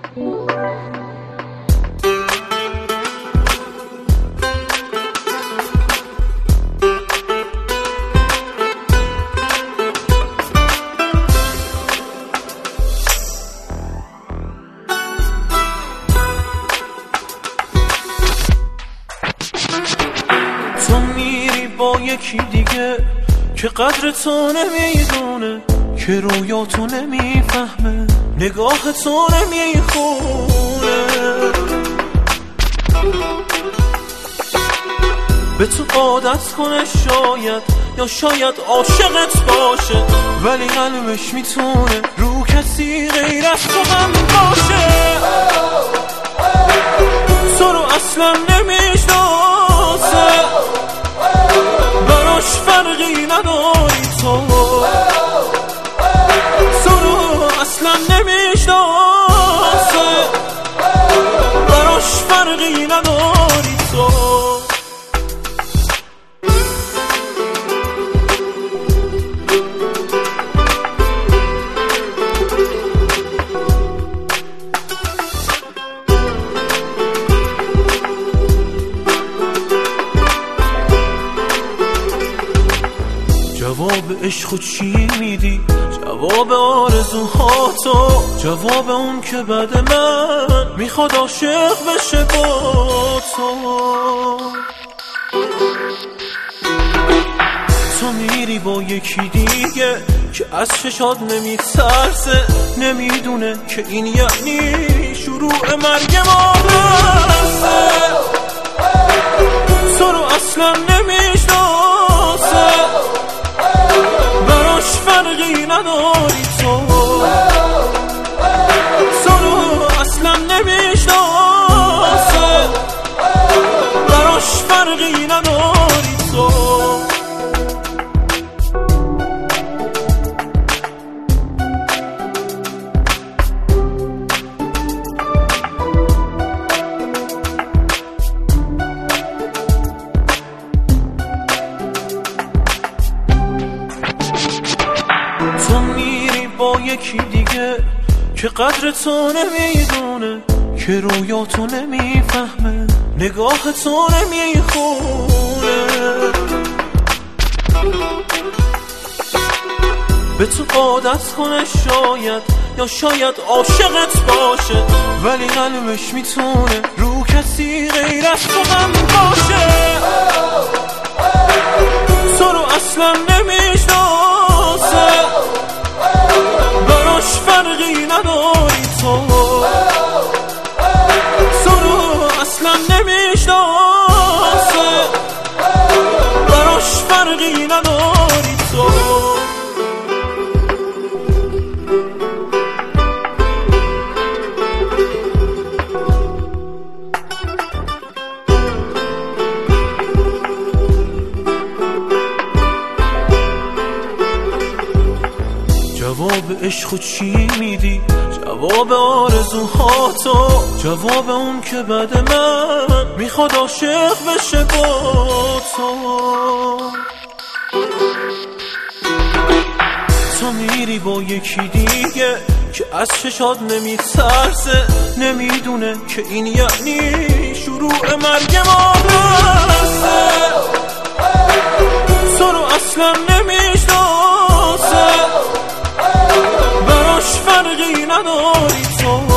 تو میری با یکی دیگه که قدر تو نمیدونه، که رویا تو نمیفهمه، نگاه تو نمیخونه، به تو عادت کنه شاید، یا شاید عاشقت باشه، ولی قلبش میتونه رو کسی غیر از تو هم باشه. تو رو اصلا نمیشناسه، براش فرقی نداری، تو رو اصلا نمیشناسه، براش فرقی نداری تو. جواب عشق چی میدی؟ جواب آرزوهاتو، جواب اون که بعد من میخواد عاشق بشه با تو. تو میری با یکی دیگه که از چشات نمیترسه، نمیدونه که این یعنی شروع مرگ ما هسته. تو رو اصلا نمیشناسه، براش فرقی نداری، تو رو اصلا نمیشناسه، براش فرقی نداری تو. تو میری با یکی دیگه که قدر تو نمیدونه، که رویا تو نمیفهمه، نگاه تو نمیخونه، به تو عادت کنه شاید، یا شاید عاشقت باشه، ولی قلبش میتونه رو کسی غیر از تو هم باشه. تو رو اصلا نمیشناسه، براش فرقی نداری، تو رو اصلا نمیشناسه، براش فرقی نداری تو. جواب عشق چی میدی؟ جواب آرزوهاتو، جواب اون که بعد من میخواد عاشق بشه با تو. تو میری با یکی دیگه که از چشات نمیترسه، نمیدونه که این یعنی شروع مرگ ما هسته. تو رو اصلا نمیشناسه، براش فرقی نداری، تو